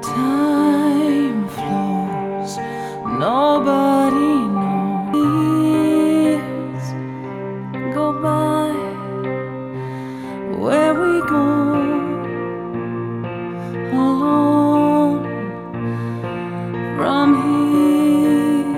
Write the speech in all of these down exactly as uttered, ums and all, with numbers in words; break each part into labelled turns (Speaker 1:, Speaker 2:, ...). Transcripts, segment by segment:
Speaker 1: Time flows, nobody knows. Years go by, where we go alone from here.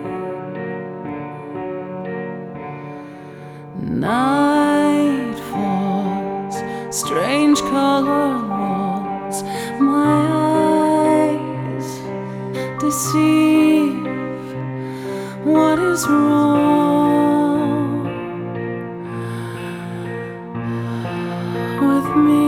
Speaker 1: Night falls, strange color walls, my eyes deceive. What is wrong with me?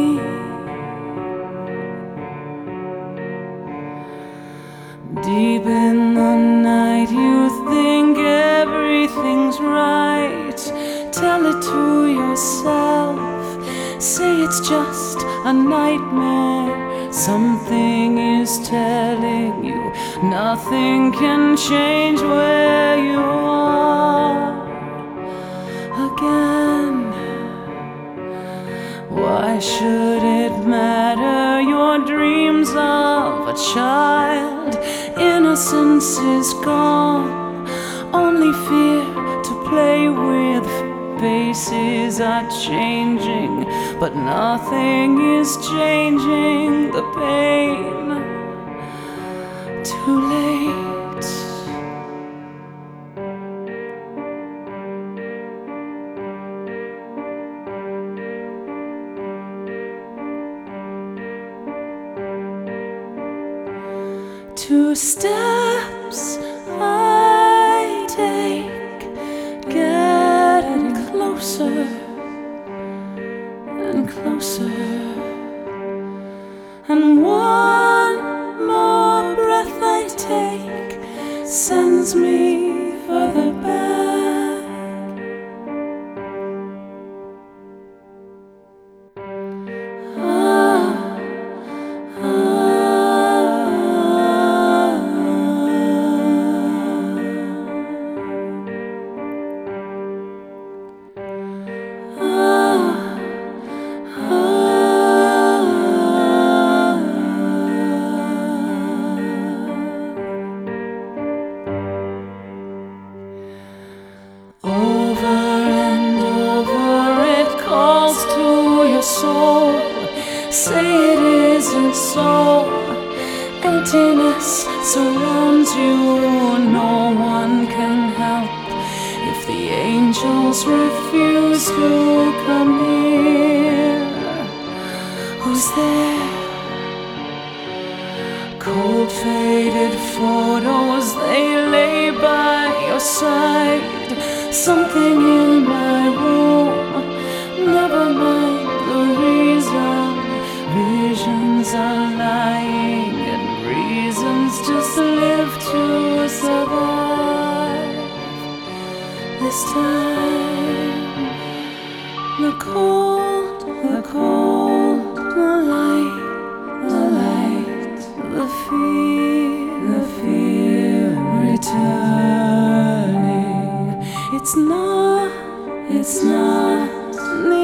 Speaker 1: Deep in the night you think everything's right. Tell it to yourself, say it's just a nightmare. Something is telling you nothing can change where you are again. Why should it matter? Your dreams of a child, innocence is gone. Only fear to play with. Faces are changing, but nothing is changing the pain. Too late. Two steps I take, getting closer and closer, and one more breath I take sends me further back. Ah, ah, over and over it calls to your soul. Say it isn't so. Emptiness surrounds you, no one can help if the angels refuse to come near. Who's there? Cold faded photos, they lay by your side. Something in my room, never mind the reason. Visions are lying and reasons just live to survive. This time, the cold, the cold, the light, the light, the fear, the fear returning. It's not, it's not